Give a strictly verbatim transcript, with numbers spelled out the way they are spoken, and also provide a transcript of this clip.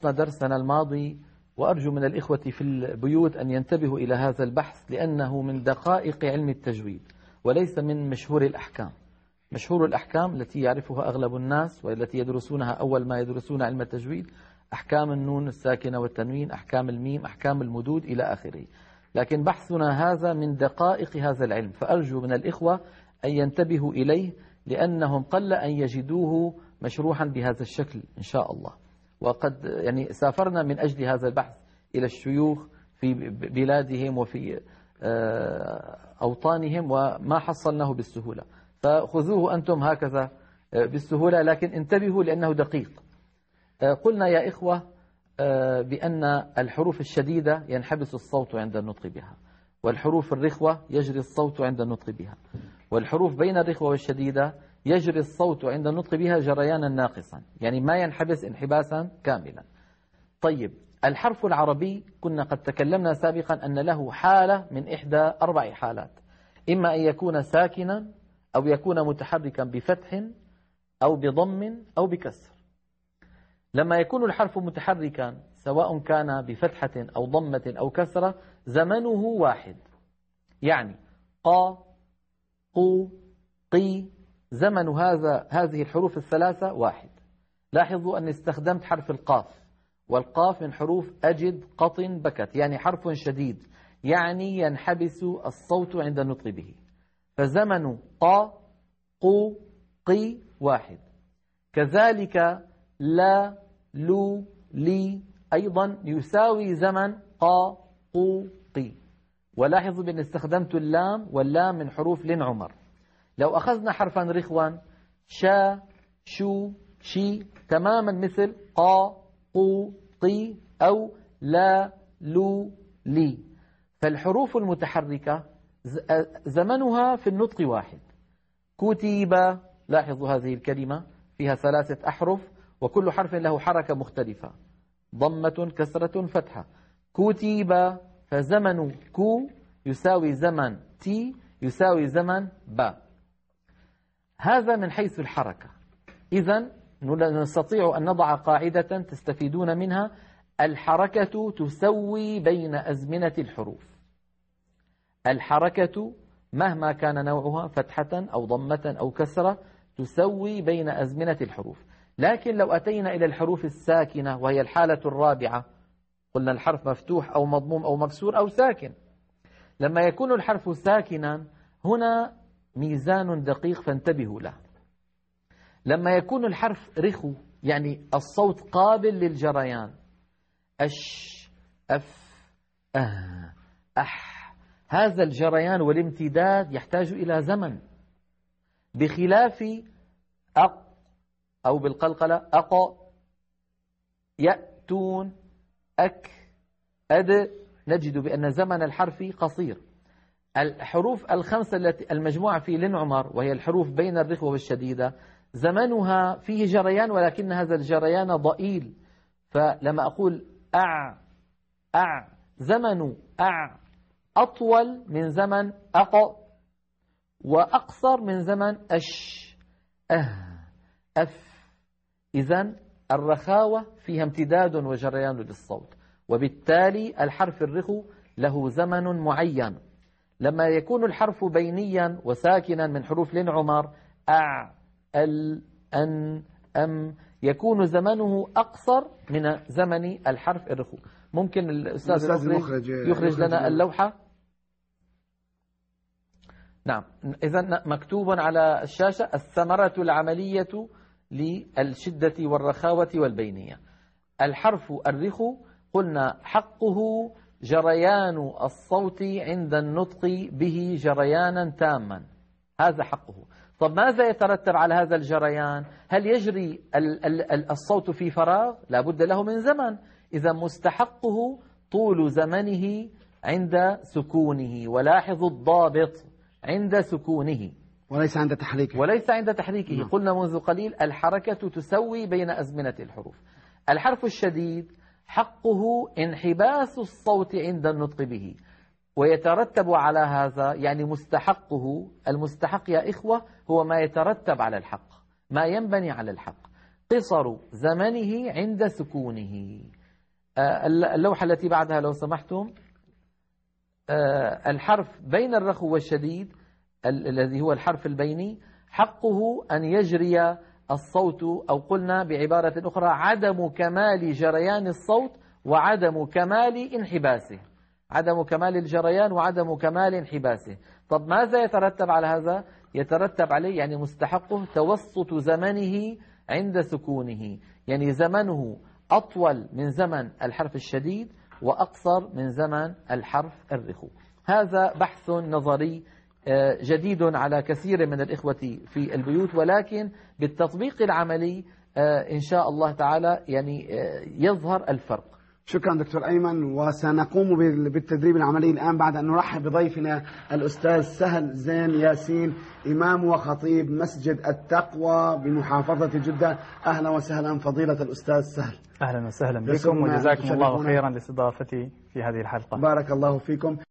درسنا الماضي، وأرجو من الإخوة في البيوت أن ينتبهوا إلى هذا البحث لأنه من دقائق علم التجويد وليس من مشهور الأحكام. مشهور الأحكام التي يعرفها أغلب الناس والتي يدرسونها أول ما يدرسون علم التجويد أحكام النون الساكنة والتنوين، أحكام الميم، أحكام المدود إلى آخره. لكن بحثنا هذا من دقائق هذا العلم، فأرجو من الإخوة أن ينتبهوا إليه لأنهم قل أن يجدوه مشروحا بهذا الشكل إن شاء الله. وقد يعني سافرنا من أجل هذا البحث إلى الشيوخ في بلادهم وفي أوطانهم وما حصلناه بالسهولة، فخذوه أنتم هكذا بالسهولة، لكن انتبهوا لأنه دقيق. قلنا يا إخوة بأن الحروف الشديدة ينحبس الصوت عند النطق بها، والحروف الرخوة يجري الصوت عند النطق بها، والحروف بين الرخوة والشديدة يجري الصوت عند النطق بها جريانا ناقصا، يعني ما ينحبس انحباسا كاملا. طيب، الحرف العربي كنا قد تكلمنا سابقا أن له حالة من إحدى أربع حالات، إما أن يكون ساكنا أو يكون متحركا بفتح أو بضم أو بكسر. لما يكون الحرف متحركا سواء كان بفتحة أو ضمة أو كسرة زمنه واحد، يعني قا قو قي، زمن هذا هذه الحروف الثلاثة واحد. لاحظوا أني استخدمت حرف القاف، والقاف من حروف أجد قط بكت، يعني حرف شديد، يعني ينحبس الصوت عند النطق به، فزمن قا قو قي واحد. كذلك لا لو لي أيضا يساوي زمن قا قو قي. ولاحظوا بأن استخدمت اللام، واللام من حروف لن عمر. لو أخذنا حرفا رخوا شا شو شي تماما مثل قا قو قي أو لا لو لي، فالحروف المتحركة زمنها في النطق واحد. كتب، لاحظوا هذه الكلمة فيها ثلاثة أحرف وكل حرف له حركة مختلفة، ضمة كسرة فتحة. كتب، فزمن كو يساوي زمن تي يساوي زمن با. هذا من حيث الحركة. إذن نستطيع أن نضع قاعدة تستفيدون منها: الحركة تسوي بين أزمنة الحروف. الحركة مهما كان نوعها فتحة أو ضمة أو كسرة تسوي بين أزمنة الحروف. لكن لو أتينا إلى الحروف الساكنة وهي الحالة الرابعة، قلنا الحرف مفتوح أو مضموم أو مكسور أو ساكن. لما يكون الحرف ساكنا هنا ميزان دقيق فانتبهوا له. لما يكون الحرف رخو يعني الصوت قابل للجريان، أش أف أه أح، هذا الجريان والامتداد يحتاج إلى زمن، بخلاف أق أو بالقلقلة أق يأتون أك أد، نجد بأن زمن الحرف قصير. الحروف الخمسة التي المجموعة في لن عمر وهي الحروف بين الرخوة والشديدة زمنها فيه جريان، ولكن هذا الجريان ضئيل. فلما أقول أع أع، زمن أع أطول من زمن أق، وأقصر من زمن أش أه أف. إذن الرخاوة فيها امتداد وجريان للصوت، وبالتالي الحرف الرخو له زمن معين. لما يكون الحرف بينيا وساكنا من حروف لن عمر أع ال أن أم، يكون زمنه أقصر من زمن الحرف الرخو. ممكن الأستاذ المخرج يخرج لنا اللوحة؟ نعم. إذن مكتوب على الشاشة: الثمرة العملية للشدة والرخاوة والبينية. الحرف الرخو قلنا حقه جريان الصوت عند النطق به جريانا تاما، هذا حقه. طب ماذا يترتب على هذا الجريان؟ هل يجري الصوت في فراغ؟ لا بد له من زمن. إذا مستحقه طول زمنه عند سكونه، ولاحظوا الضابط: عند سكونه وليس عند تحريكه. وليس عند تحريكه. نعم. قلنا منذ قليل الحركة تسوي بين أزمنة الحروف. الحرف الشديد حقه انحباس الصوت عند النطق به، ويترتب على هذا يعني مستحقه. المستحق يا إخوة هو ما يترتب على الحق، ما ينبني على الحق. قصر زمنه عند سكونه. اللوحة التي بعدها لو سمحتم، الحرف بين الرخو والشديد الذي هو الحرف البيني حقه أن يجري الصوت، أو قلنا بعبارة أخرى عدم كمال جريان الصوت وعدم كمال انحباسه، عدم كمال الجريان وعدم كمال انحباسه. طب ماذا يترتب على هذا؟ يترتب عليه يعني مستحقه توسط زمنه عند سكونه، يعني زمنه أطول من زمن الحرف الشديد وأقصر من زمن الحرف الرخو. هذا بحث نظري جديد على كثير من الإخوة في البيوت، ولكن بالتطبيق العملي إن شاء الله تعالى يعني يظهر الفرق. شكرا دكتور أيمن، وسنقوم بالتدريب العملي الآن بعد أن نرحب بضيفنا الأستاذ سهل زين ياسين، إمام وخطيب مسجد التقوى بمحافظة جدة. أهلا وسهلا فضيلة الأستاذ سهل. أهلا وسهلا بكم، وجزاكم الله خيرا لاستضافتي في هذه الحلقة. بارك الله فيكم.